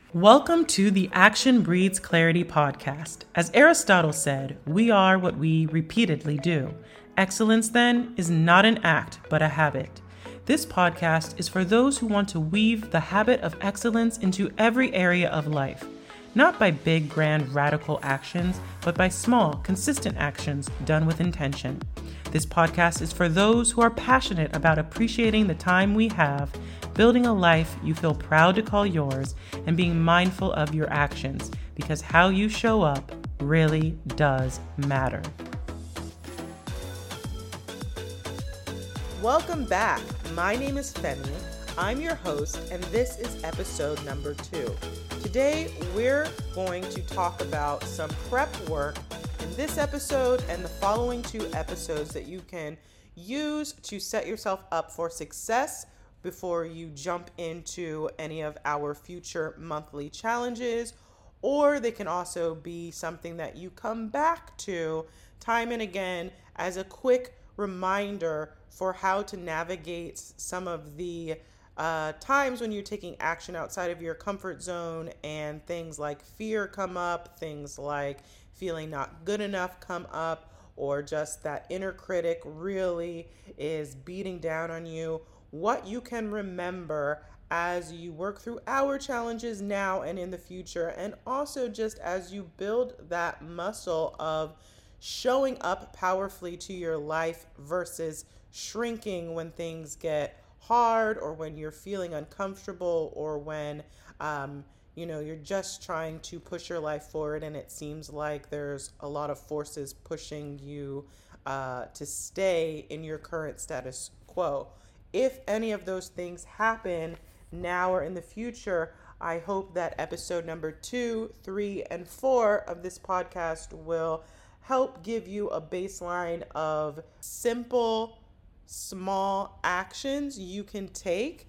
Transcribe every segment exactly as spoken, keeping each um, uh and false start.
Welcome to the Action Breeds Clarity podcast. As Aristotle said, we are what we repeatedly do. Excellence, then, is not an act, but a habit. This podcast is for those who want to weave the habit of excellence into every area of life, not by big, grand, radical actions, but by small, consistent actions done with intention. This podcast is for those who are passionate about appreciating the time we have, building a life you feel proud to call yours, and being mindful of your actions, because how you show up really does matter. Welcome back. My name is Femi. I'm your host, and this is episode number two. Today, we're going to talk about some prep work in this episode and the following two episodes that you can use to set yourself up for success before you jump into any of our future monthly challenges, or they can also be something that you come back to time and again as a quick reminder for how to navigate some of the uh, times when you're taking action outside of your comfort zone and things like fear come up, things like feeling not good enough come up, or just that inner critic really is beating down on you. What you can remember as you work through our challenges now and in the future, and also just as you build that muscle of showing up powerfully to your life versus shrinking when things get hard, or when you're feeling uncomfortable, or when um, you know you're just trying to push your life forward and it seems like there's a lot of forces pushing you uh, to stay in your current status quo. If any of those things happen now or in the future, I hope that episode number two, three, and four of this podcast will help give you a baseline of simple, small actions you can take,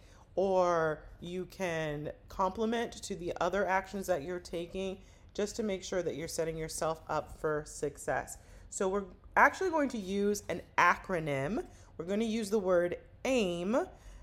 or you can complement to the other actions that you're taking, just to make sure that you're setting yourself up for success. So we're actually going to use an acronym. We're going to use the word AIM,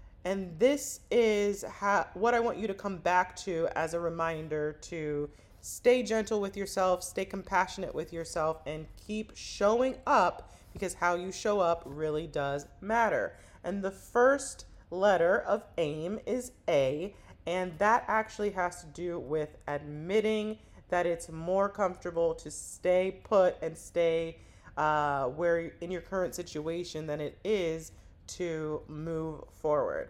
and this is how, what I want you to come back to as a reminder to stay gentle with yourself, stay compassionate with yourself, and keep showing up, because how you show up really does matter. And the first letter of AIM is A, and that actually has to do with admitting that it's more comfortable to stay put and stay uh, where in your current situation than it is to move forward.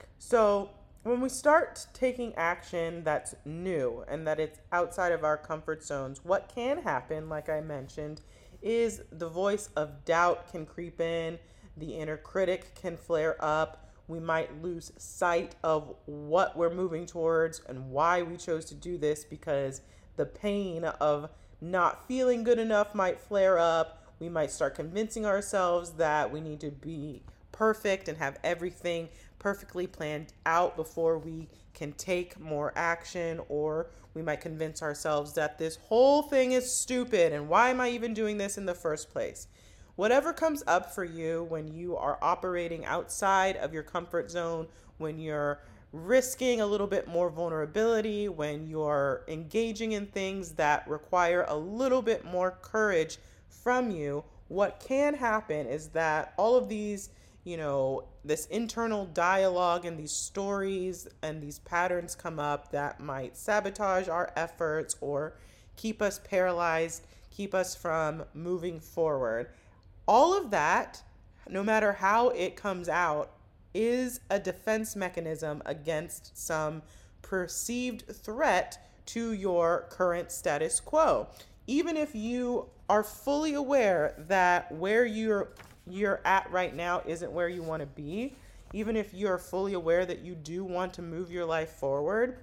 So when we start taking action that's new and that it's outside of our comfort zones, what can happen, like I mentioned, is the voice of doubt can creep in, the inner critic can flare up, we might lose sight of what we're moving towards and why we chose to do this, because the pain of not feeling good enough might flare up. We might start convincing ourselves that we need to be perfect and have everything perfectly planned out before we can take more action, or we might convince ourselves that this whole thing is stupid and why am I even doing this in the first place? Whatever comes up for you when you are operating outside of your comfort zone, when you're risking a little bit more vulnerability, when you're engaging in things that require a little bit more courage from you, what can happen is that all of these you know, this internal dialogue and these stories and these patterns come up that might sabotage our efforts or keep us paralyzed, keep us from moving forward. All of that, no matter how it comes out, is a defense mechanism against some perceived threat to your current status quo. Even if you are fully aware that where you're you're at right now isn't where you want to be, even if you're fully aware that you do want to move your life forward,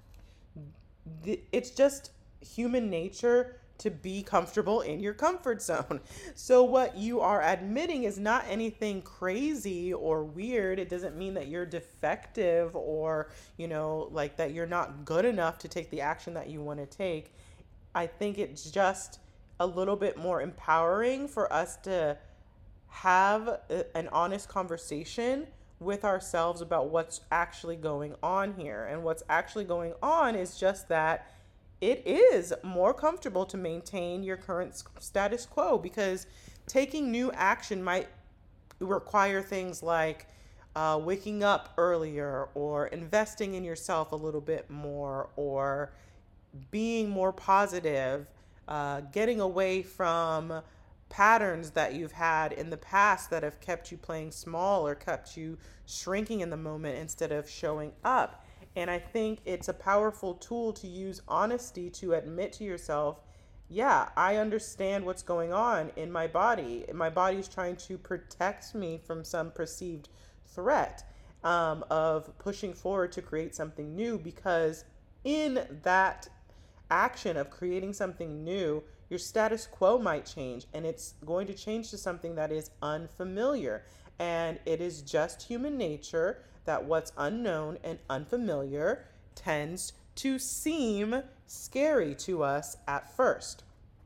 it's just human nature to be comfortable in your comfort zone. So what you are admitting is not anything crazy or weird. It doesn't mean that you're defective or, you know, like that you're not good enough to take the action that you want to take. I think it's just a little bit more empowering for us to have an honest conversation with ourselves about what's actually going on here. And what's actually going on is just that it is more comfortable to maintain your current status quo, because taking new action might require things like uh, waking up earlier, or investing in yourself a little bit more, or being more positive, uh, getting away from patterns that you've had in the past that have kept you playing small or kept you shrinking in the moment instead of showing up. And I think it's a powerful tool to use honesty to admit to yourself, yeah, I understand what's going on in my body. My body's trying to protect me from some perceived threat, um, of pushing forward to create something new, because in that action of creating something new, your status quo might change, and it's going to change to something that is unfamiliar. And it is just human nature that what's unknown and unfamiliar tends to seem scary to us at first.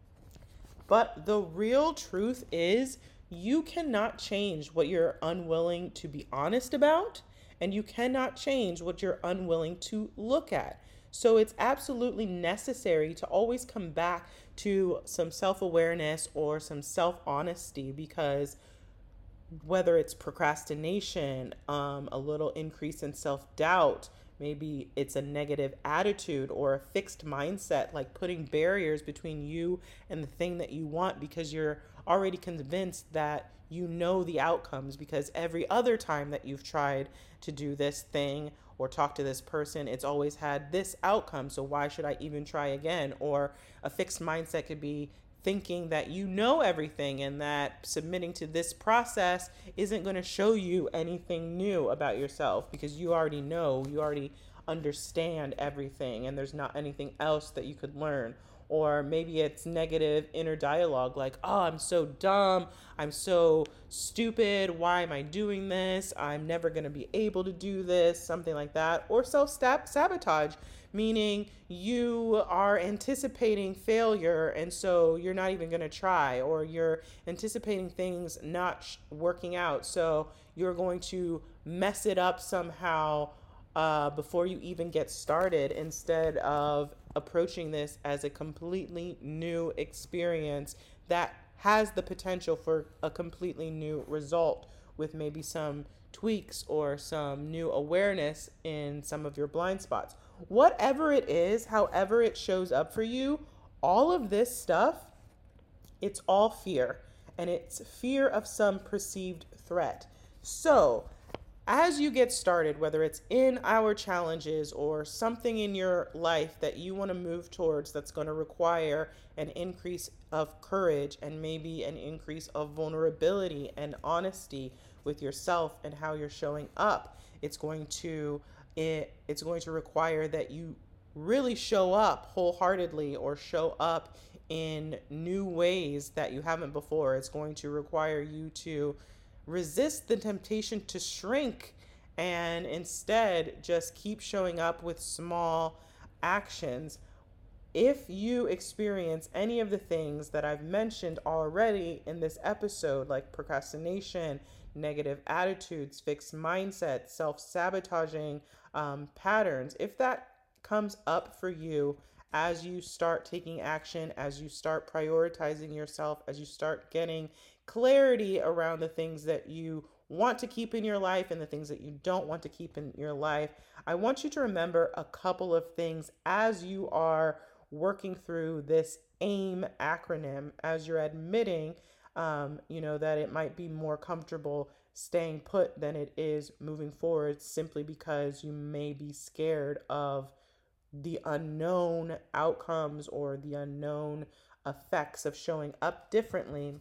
But the real truth is, you cannot change what you're unwilling to be honest about, and you cannot change what you're unwilling to look at. So it's absolutely necessary to always come back to some self-awareness or some self-honesty, because whether it's procrastination, um, a little increase in self-doubt, maybe it's a negative attitude or a fixed mindset, like putting barriers between you and the thing that you want because you're already convinced that you know the outcomes, because every other time that you've tried to do this thing or talk to this person, it's always had this outcome. So why should I even try again? Or a fixed mindset could be thinking that you know everything and that submitting to this process isn't going to show you anything new about yourself, because you already know, you already understand everything, and there's not anything else that you could learn. Or maybe it's negative inner dialogue like, oh, I'm so dumb, I'm so stupid, why am I doing this? I'm never going to be able to do this, something like that. Or self-sabotage, meaning you are anticipating failure, and so you're not even going to try, or you're anticipating things not sh- working out, so you're going to mess it up somehow uh, before you even get started, instead of approaching this as a completely new experience that has the potential for a completely new result, with maybe some tweaks or some new awareness in some of your blind spots. Whatever it is, however it shows up for you, all of this stuff, it's all fear, and it's fear of some perceived threat. So as you get started, whether it's in our challenges or something in your life that you want to move towards that's going to require an increase of courage and maybe an increase of vulnerability and honesty with yourself and how you're showing up, it's going to it, it's going to require that you really show up wholeheartedly or show up in new ways that you haven't before. It's going to require you to resist the temptation to shrink and instead just keep showing up with small actions. If you experience any of the things that I've mentioned already in this episode, like procrastination, negative attitudes, fixed mindset, self-sabotaging um, patterns, if that comes up for you as you start taking action, as you start prioritizing yourself, as you start getting clarity around the things that you want to keep in your life and the things that you don't want to keep in your life, I want you to remember a couple of things as you are working through this AIM acronym, as you're admitting, um, you know, that it might be more comfortable staying put than it is moving forward, simply because you may be scared of the unknown outcomes or the unknown effects of showing up differently.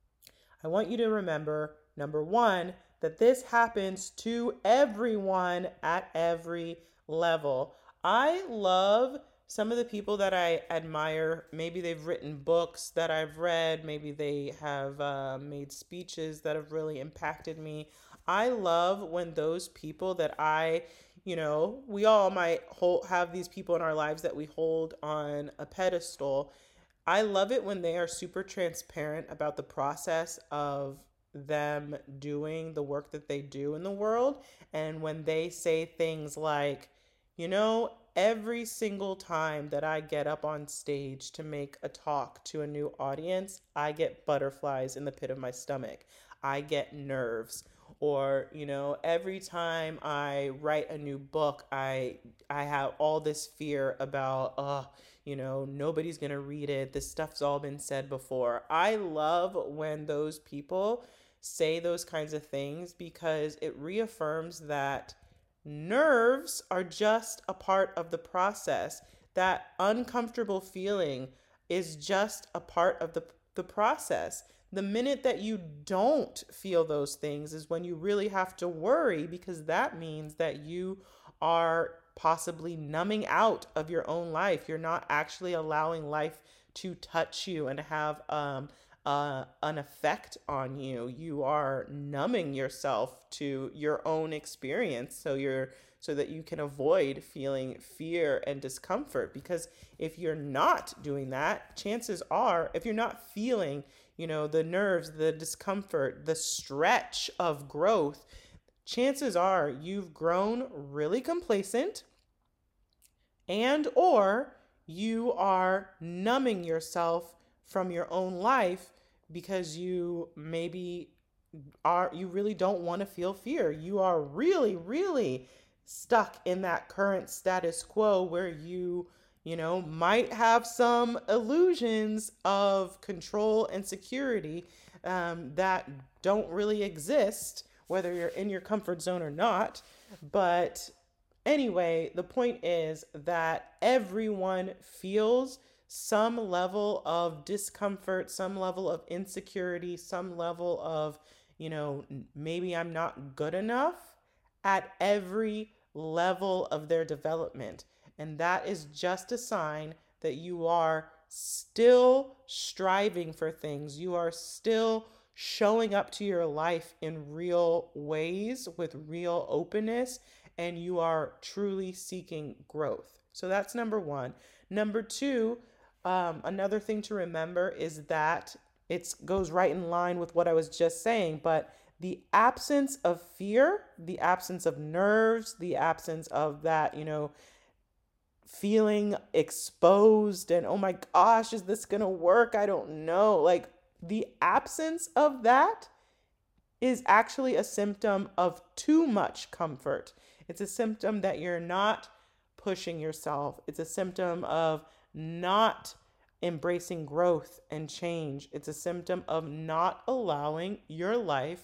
I want you to remember, number one, that this happens to everyone at every level. I love some of the people that I admire. Maybe they've written books that I've read. Maybe they have uh, made speeches that have really impacted me. I love when those people that I, you know, we all might hold, have these people in our lives that we hold on a pedestal. I love it when they are super transparent about the process of them doing the work that they do in the world. And when they say things like, you know, every single time that I get up on stage to make a talk to a new audience, I get butterflies in the pit of my stomach. I get nerves. Or, you know, every time I write a new book, I I have all this fear about, uh, you know, nobody's going to read it. This stuff's all been said before. I love when those people say those kinds of things because it reaffirms that nerves are just a part of the process. That uncomfortable feeling is just a part of the, the process. The minute that you don't feel those things is when you really have to worry, because that means that you are possibly numbing out of your own life. You're not actually allowing life to touch you and have um, uh, an effect on you. You are numbing yourself to your own experience, so you're so that you can avoid feeling fear and discomfort. Because if you're not doing that, chances are, if you're not feeling, you know, the nerves, the discomfort, the stretch of growth, chances are you've grown really complacent, and or you are numbing yourself from your own life because you maybe are, you really don't want to feel fear. You are really, really stuck in that current status quo where you, you know, might have some illusions of control and security um, that don't really exist, whether you're in your comfort zone or not. But anyway, the point is that everyone feels some level of discomfort, some level of insecurity, some level of, you know, maybe I'm not good enough at every level of their development. And that is just a sign that you are still striving for things. You are still showing up to your life in real ways with real openness, and you are truly seeking growth. So that's number one. Number two, um, another thing to remember is that it goes right in line with what I was just saying, but the absence of fear, the absence of nerves, the absence of that, you know, feeling exposed and, oh my gosh, is this going to work? I don't know. Like, the absence of that is actually a symptom of too much comfort. It's a symptom that you're not pushing yourself. It's a symptom of not embracing growth and change. It's a symptom of not allowing your life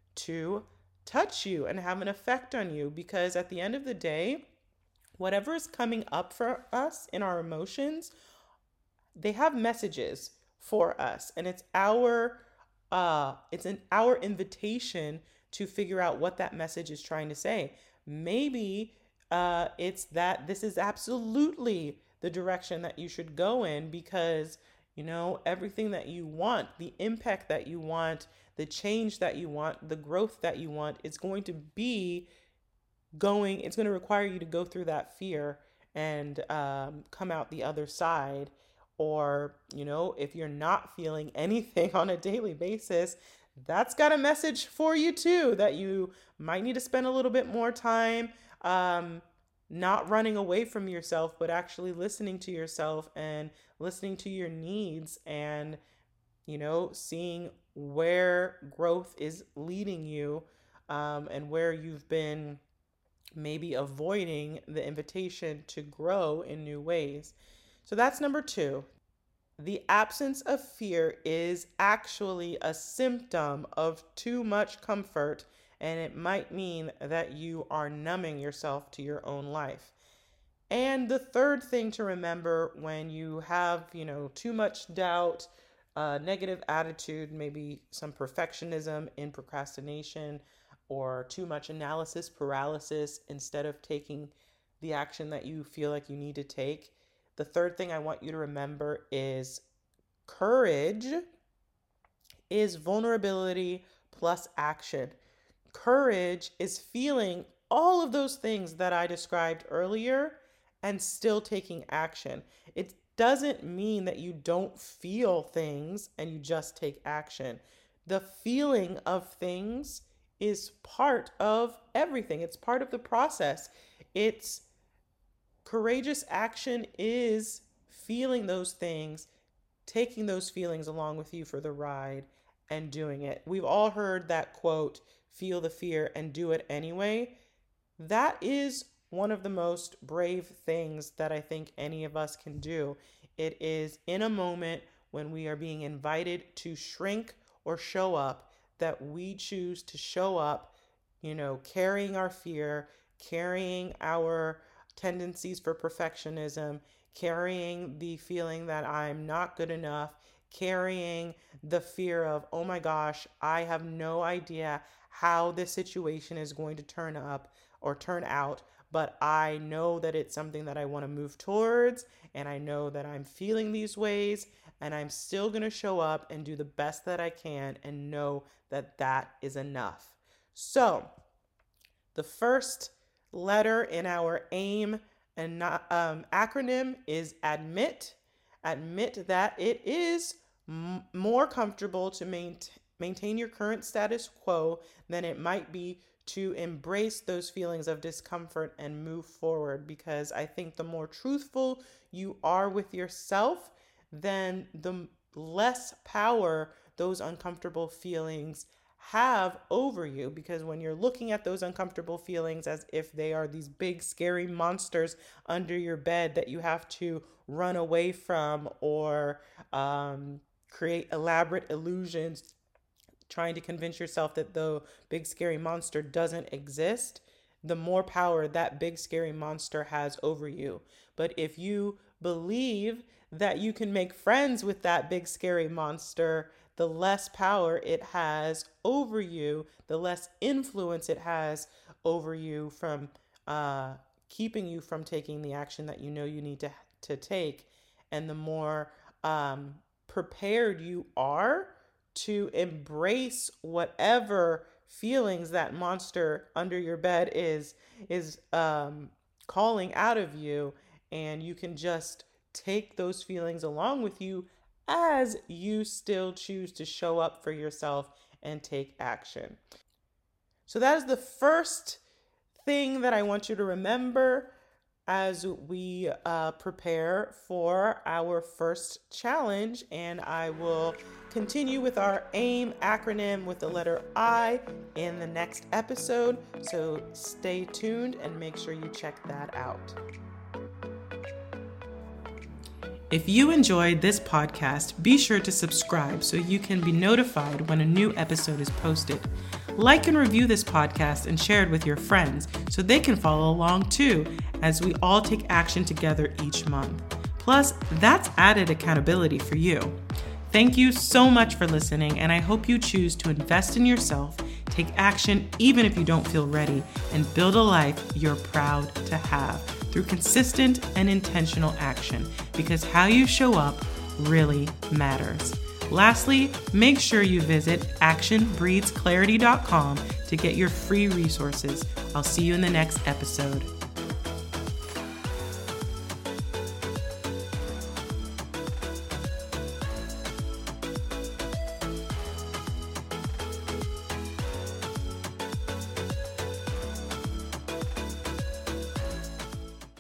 to touch you and have an effect on you. Because at the end of the day, whatever is coming up for us in our emotions, they have messages for us. And it's our uh, it's an our invitation to figure out what that message is trying to say. Maybe uh, it's that this is absolutely the direction that you should go in because, you know, everything that you want, the impact that you want, the change that you want, the growth that you want, is going to be going, it's going to require you to go through that fear and um, come out the other side. Or, you know, if you're not feeling anything on a daily basis, that's got a message for you too, that you might need to spend a little bit more time um, not running away from yourself, but actually listening to yourself and listening to your needs and, you know, seeing where growth is leading you um, and where you've been maybe avoiding the invitation to grow in new ways. So that's number two. The absence of fear is actually a symptom of too much comfort, and it might mean that you are numbing yourself to your own life. And the third thing to remember when you have, you know, too much doubt, uh, negative attitude, maybe some perfectionism in procrastination, or too much analysis paralysis instead of taking the action that you feel like you need to take. The third thing I want you to remember is courage is vulnerability plus action. Courage is feeling all of those things that I described earlier and still taking action. It doesn't mean that you don't feel things and you just take action. the feeling of things is part of everything. It's part of the process. It's courageous action is feeling those things, taking those feelings along with you for the ride and doing it. We've all heard that quote, feel the fear and do it anyway. That is one of the most brave things that I think any of us can do. It is in a moment when we are being invited to shrink or show up that we choose to show up, you know, carrying our fear, carrying our tendencies for perfectionism, carrying the feeling that I'm not good enough, carrying the fear of, oh my gosh, I have no idea how this situation is going to turn up or turn out, but I know that it's something that I want to move towards, and I know that I'm feeling these ways, and I'm still going to show up and do the best that I can and know that that is enough. So the first letter in our AIM and not, um, acronym is admit. Admit that it is m- more comfortable to main- maintain your current status quo than it might be to embrace those feelings of discomfort and move forward. Because I think the more truthful you are with yourself, then the less power those uncomfortable feelings have over you. Because when you're looking at those uncomfortable feelings as if they are these big scary monsters under your bed that you have to run away from, or um, create elaborate illusions trying to convince yourself that the big scary monster doesn't exist, the more power that big scary monster has over you. But if you believe that you can make friends with that big scary monster, the less power it has over you, the less influence it has over you from uh, keeping you from taking the action that you know you need to, to take. And the more um, prepared you are to embrace whatever feelings that monster under your bed is, is um, calling out of you, and you can just take those feelings along with you as you still choose to show up for yourself and take action. So that is the first thing that I want you to remember as we uh, prepare for our first challenge. And I will continue with our AIM acronym with the letter I in the next episode. So stay tuned and make sure you check that out. If you enjoyed this podcast, be sure to subscribe so you can be notified when a new episode is posted. Like and review this podcast and share it with your friends so they can follow along too, as we all take action together each month. Plus, that's added accountability for you. Thank you so much for listening, and I hope you choose to invest in yourself, take action even if you don't feel ready, and build a life you're proud to have through consistent and intentional action, because how you show up really matters. Lastly, make sure you visit action breeds clarity dot com to get your free resources. I'll see you in the next episode.